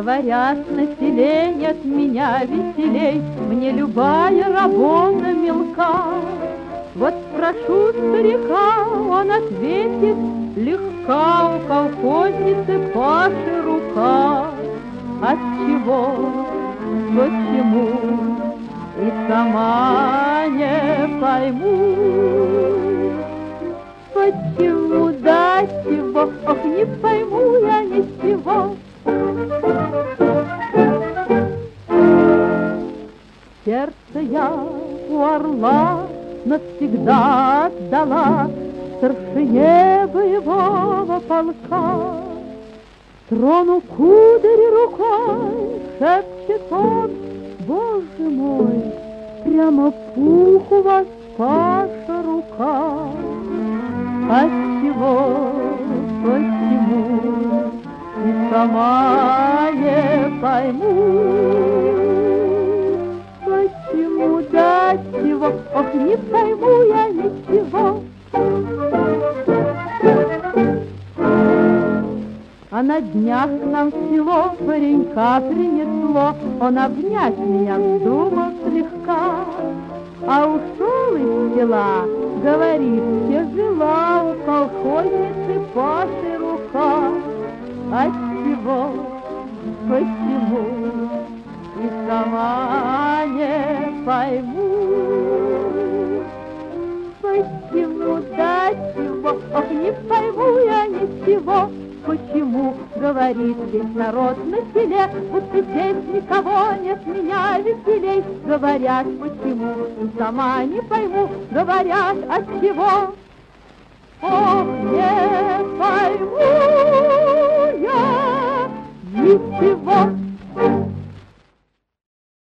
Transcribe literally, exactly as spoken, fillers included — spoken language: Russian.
Говорят, на селе нет меня веселей, мне любая работа мелка. Вот спрошу старика, он ответит, легка у колхозницы Паши рука. Отчего, почему, и сама не пойму. Почему, да чего, ох, не пойму я ничего. Сердце я у орла навсегда отдала старшине боевого полка. Трону кудри рукой, шепчет он, Боже мой, прямо пух у вас, Паша, рука. Отчего, почему, и сама не пойму. Почему, да чего, ох, не пойму я ничего. А на днях к нам в село паренька принесло, он обнять меня вздумал слегка. А ушел из села, говорит, тяжела у колхозницы Паши рука. Отчего, почему, и сама не пойму. Почему, да чего, ох, не пойму я ничего. Почему, говорит весь народ на селе, будто здесь никого нет меня веселей. Говорят, почему, и сама не пойму, говорят, от чего.